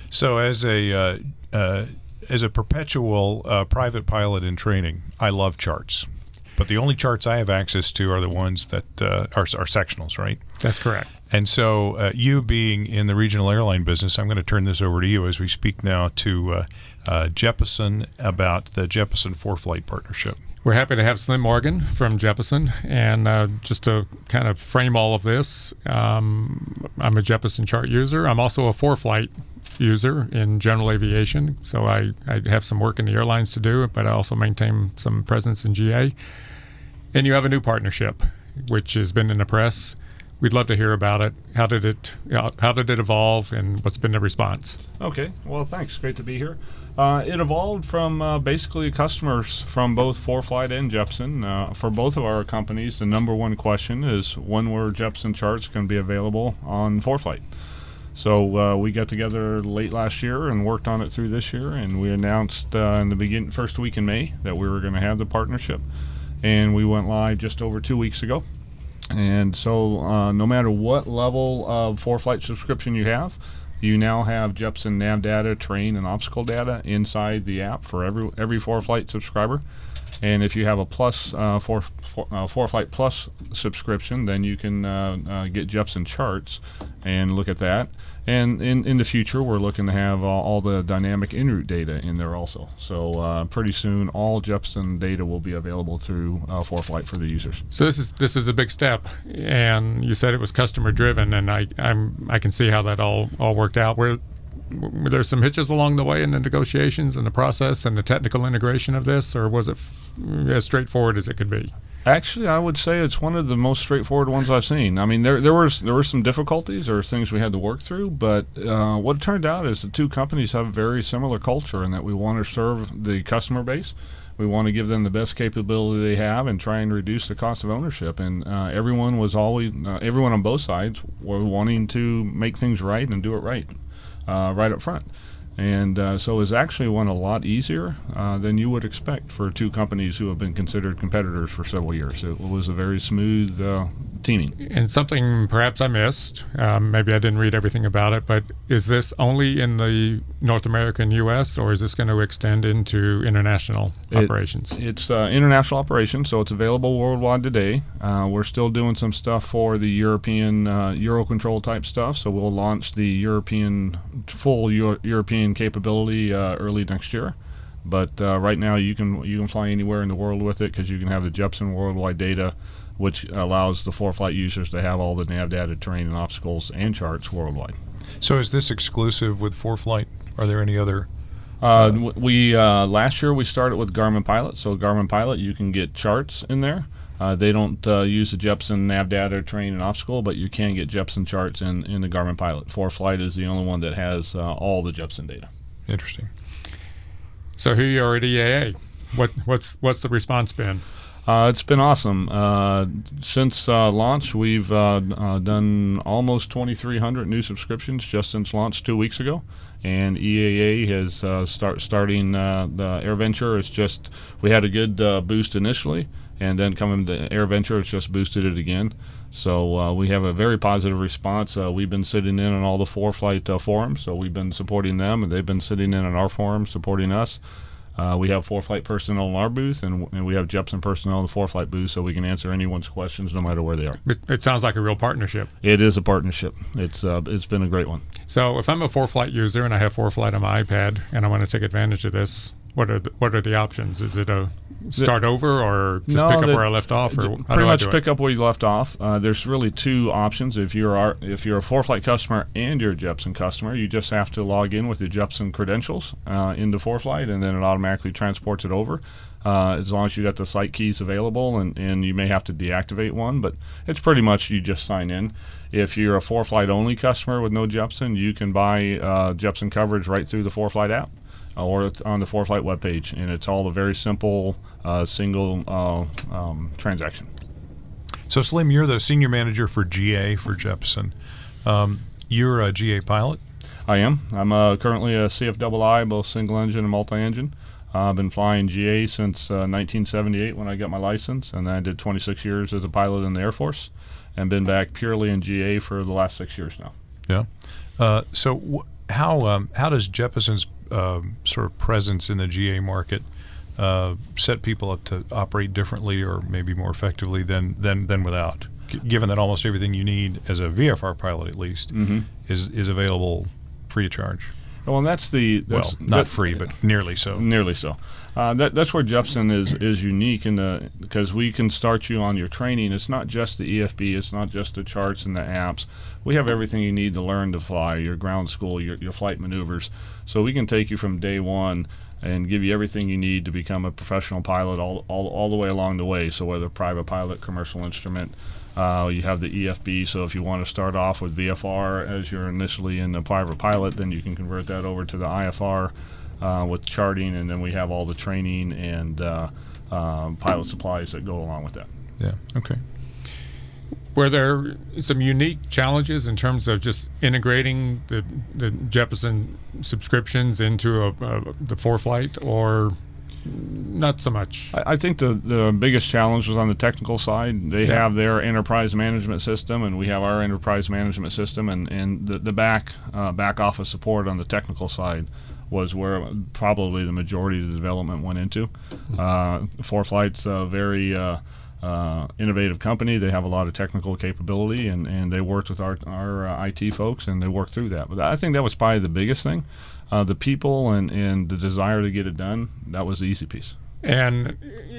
So as a perpetual private pilot in training, I love charts. But the only charts I have access to are the ones that are sectionals, right? That's correct. And so you being in the regional airline business, I'm going to turn this over to you as we speak now to Jeppesen about the Jeppesen ForeFlight partnership. We're happy to have Slim Morgan from Jeppesen. And just to kind of frame all of this, I'm a Jeppesen chart user. I'm also a ForeFlight user in general aviation. So I have some work in the airlines to do, but I also maintain some presence in GA. And you have a new partnership, which has been in the press. We'd love to hear about it. How did it evolve, and what's been the response? Okay. Well, thanks. Great to be here. It evolved from basically customers from both ForeFlight and Jeppesen. For both of our companies, the number one question is when were Jeppesen charts going to be available on ForeFlight? So we got together late last year and worked on it through this year, and we announced in the first week in May that we were going to have the partnership, and we went live just over 2 weeks ago. And so no matter what level of ForeFlight subscription you have, you now have Jeppesen nav data, terrain, and obstacle data inside the app for every ForeFlight subscriber. And if you have a plus ForeFlight Plus subscription, then you can get Jeppesen charts and look at that. And in the future, we're looking to have all the dynamic en route data in there also. So pretty soon, all Jeppesen data will be available through ForeFlight for the users. So this is a big step, and you said it was customer driven, and I can see how that all worked out. Were there some hitches along the way in the negotiations and the process and the technical integration of this, or was it as straightforward as it could be? Actually, I would say it's one of the most straightforward ones I've seen. I mean, there were some difficulties or things we had to work through, but what it turned out is the two companies have a very similar culture in that we want to serve the customer base. We want to give them the best capability they have and try and reduce the cost of ownership. And everyone on both sides were wanting to make things right and do it right up front. And so it was actually went a lot easier than you would expect for two companies who have been considered competitors for several years. It was a very smooth teaming. And something perhaps I missed, maybe I didn't read everything about it, but is this only in the North American U.S., or is this going to extend into international operations? It's international operations, so it's available worldwide today. We're still doing some stuff for the European Eurocontrol type stuff, so we'll launch the full European capability early next year. But right now you can fly anywhere in the world with it because you can have the Jeppesen worldwide data, which allows the ForeFlight users to have all the nav data, terrain, and obstacles and charts worldwide. So is this exclusive with ForeFlight? Are there any other? We last year we started with Garmin Pilot. So Garmin Pilot, you can get charts in there. They don't use the Jeppesen nav data, terrain, and obstacle, but you can get Jeppesen charts in the Garmin Pilot. ForeFlight is the only one that has all the Jeppesen data. Interesting. So here you are at EAA. What's the response been? It's been awesome. Since launch, we've done almost 2,300 new subscriptions just since launch 2 weeks ago. And EAA has starting the AirVenture. It's just we had a good boost initially, and then coming to AirVenture, it's just boosted it again. So we have a very positive response. We've been sitting in on all the ForeFlight forums, so we've been supporting them, and they've been sitting in on our forums supporting us. We have ForeFlight personnel in our booth, and we have Jeppesen personnel in the ForeFlight booth, so we can answer anyone's questions no matter where they are. It sounds like a real partnership. It is a partnership. It's been a great one. So if I'm a ForeFlight user and I have ForeFlight on my iPad and I want to take advantage of this, what are the options? Is it a start over or just pick up where I left off? Or pretty much pick up where you left off. There's really two options. If you're a ForeFlight customer and you're a Jeppesen customer, you just have to log in with your Jeppesen credentials into ForeFlight, and then it automatically transports it over. As long as you got the site keys available, and you may have to deactivate one, but it's pretty much you just sign in. If you're a ForeFlight only customer with no Jeppesen, you can buy Jeppesen coverage right through the ForeFlight app or it's on the ForeFlight webpage, and it's all a very simple single transaction. So Slim, you're the senior manager for GA for Jeppesen. You're a GA pilot? I am. I'm currently a CFII, both single engine and multi-engine. I've been flying GA since 1978 when I got my license, and then I did 26 years as a pilot in the Air Force, and been back purely in GA for the last 6 years now. Yeah. So how does Jeppeson's sort of presence in the GA market set people up to operate differently or maybe more effectively than without? Given that almost everything you need as a VFR pilot, at least, is available free of charge. Well, and that's not free, but nearly so. Nearly so. That's where Jeppesen is unique because we can start you on your training. It's not just the EFB. It's not just the charts and the apps. We have everything you need to learn to fly, your ground school, your flight maneuvers. So we can take you from day one and give you everything you need to become a professional pilot all the way along the way. So whether private pilot, commercial instrument, you have the EFB, so if you want to start off with VFR as you're initially in the private pilot, then you can convert that over to the IFR with charting, and then we have all the training and pilot supplies that go along with that. Yeah, okay. Were there some unique challenges in terms of just integrating the Jeppesen subscriptions into the ForeFlight, or not so much? I think the biggest challenge was on the technical side. They have their enterprise management system, and we have our enterprise management system, and the back office support on the technical side was where probably the majority of the development went into. ForeFlight's a very innovative company. They have a lot of technical capability, and they worked with our IT folks, and they worked through that. But I think that was probably the biggest thing. The people and the desire to get it done, that was the easy piece. And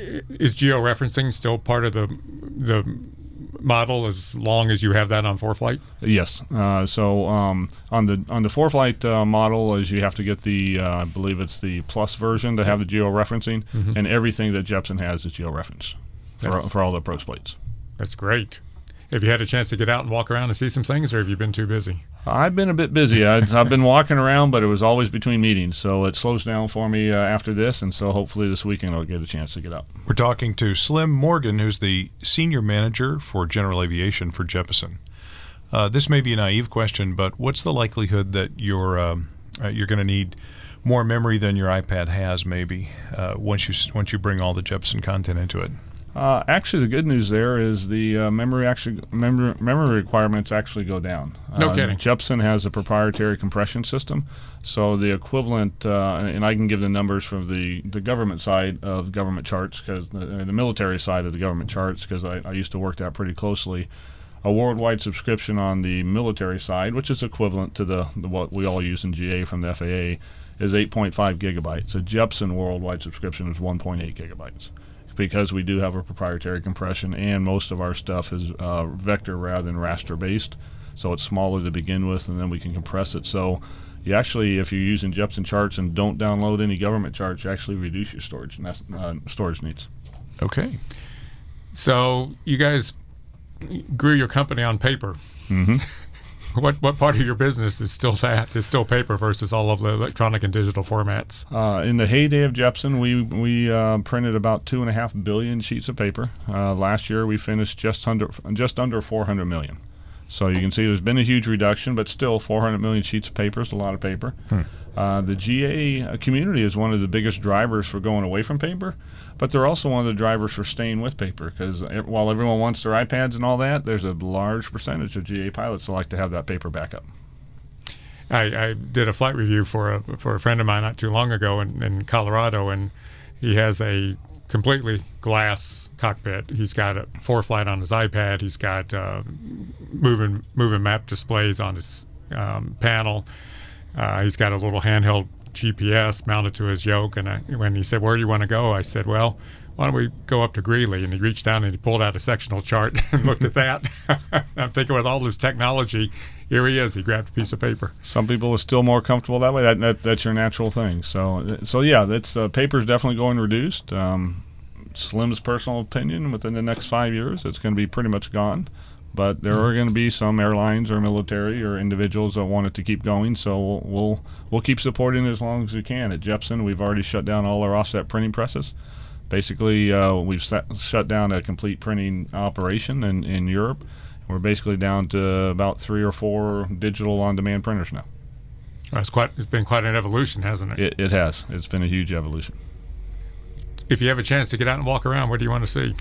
is georeferencing still part of the model as long as you have that on ForeFlight? Yes. So on the ForeFlight model, is you have to get the I believe it's the Plus version to have the georeferencing, and everything that Jeppesen has is georeferenced for all the approach plates. That's great. Have you had a chance to get out and walk around and see some things, or have you been too busy? I've been a bit busy. I've been walking around, but it was always between meetings, so it slows down for me after this, and so hopefully this weekend I'll get a chance to get out. We're talking to Slim Morgan, who's the Senior Manager for General Aviation for Jeppesen. This may be a naive question, but what's the likelihood that you're going to need more memory than your iPad has, maybe, once you bring all the Jeppesen content into it? Actually, the good news there is the memory requirements actually go down. No kidding. Jeppesen has a proprietary compression system, so the equivalent, and I can give the numbers from the government side of government charts, because the military side of the government charts, because I used to work that pretty closely. A worldwide subscription on the military side, which is equivalent to the what we all use in GA from the FAA, is 8.5 gigabytes. A Jeppesen worldwide subscription is 1.8 gigabytes. Because we do have a proprietary compression, and most of our stuff is vector rather than raster based, so it's smaller to begin with, and then we can compress it. So you actually, if you're using Jeppesen charts and don't download any government charts, you actually reduce your storage needs. Okay. So you guys grew your company on paper. Mm-hmm. What part of your business is still that? Is still paper versus all of the electronic and digital formats? In the heyday of Jeppesen, we printed about 2.5 billion sheets of paper. Last year, we finished just under 400 million. So you can see there's been a huge reduction, but still 400 million sheets of paper is a lot of paper. The GA community is one of the biggest drivers for going away from paper, but they're also one of the drivers for staying with paper, because while everyone wants their iPads and all that, there's a large percentage of GA pilots that like to have that paper backup. I did a flight review for a friend of mine not too long ago in Colorado, and he has a completely glass cockpit. He's got a ForeFlight on his iPad. He's got moving map displays on his panel. He's got a little handheld GPS mounted to his yoke, and when he said, "Where do you want to go?" I said, "Well, why don't we go up to Greeley?" And he reached down and he pulled out a sectional chart and looked at that. I'm thinking, with all this technology, here he is. He grabbed a piece of paper. Some people are still more comfortable that way. That's your natural thing. So yeah, that's paper's definitely going reduced. Slim's personal opinion, within the next 5 years, it's going to be pretty much gone. But there are going to be some airlines or military or individuals that want it to keep going, so we'll keep supporting it as long as we can. At Jeppesen, we've already shut down all our offset printing presses. Basically, we've shut down a complete printing operation in Europe. We're basically down to about 3 or 4 digital on-demand printers now. It's been quite an evolution, hasn't it? It has. It's been a huge evolution. If you have a chance to get out and walk around, what do you want to see?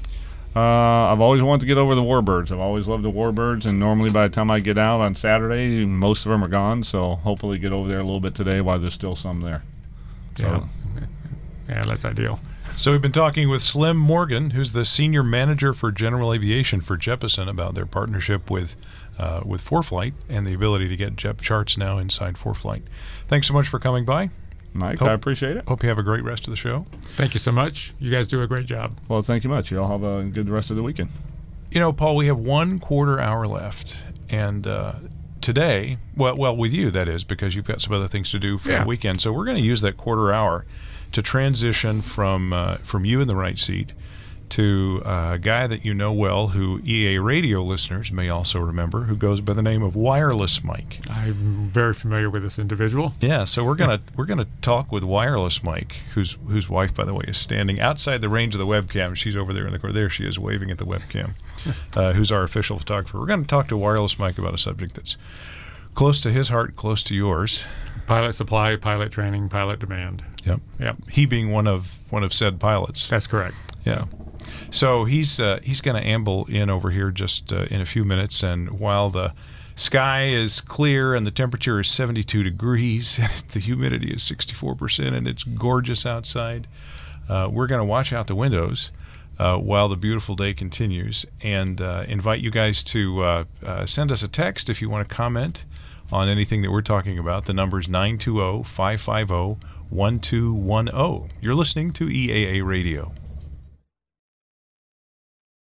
I've always wanted to get over the Warbirds. I've always loved the Warbirds, and normally by the time I get out on Saturday, most of them are gone. So hopefully get over there a little bit today while there's still some there. So. Yeah, that's ideal. So we've been talking with Slim Morgan, who's the Senior Manager for General Aviation for Jeppesen, about their partnership with ForeFlight and the ability to get Jep charts now inside ForeFlight. Thanks so much for coming by. Mike, I appreciate it. Hope you have a great rest of the show. Thank you so much. You guys do a great job. Well, thank you much. You all have a good rest of the weekend. You know, Paul, we have 1/4 hour left, and today, well, with you, that is, because you've got some other things to do for the weekend. So we're going to use that 1/4 hour to transition from you in the right seat to a guy that you know well, who EAA radio listeners may also remember, who goes by the name of Wireless Mike. I'm very familiar with this individual. Yeah, so we're gonna talk with Wireless Mike, whose wife, by the way, is standing outside the range of the webcam. She's over there in the corner. There she is, waving at the webcam. Who's our official photographer? We're going to talk to Wireless Mike about a subject that's close to his heart, close to yours. Pilot supply, pilot training, pilot demand. Yep. He being one of said pilots. That's correct. Yeah. So he's going to amble in over here just in a few minutes, and while the sky is clear and the temperature is 72 degrees and the humidity is 64% and it's gorgeous outside, we're going to watch out the windows while the beautiful day continues, and invite you guys to send us a text if you want to comment on anything that we're talking about. The number's 920-550-1210. You're listening to EAA Radio.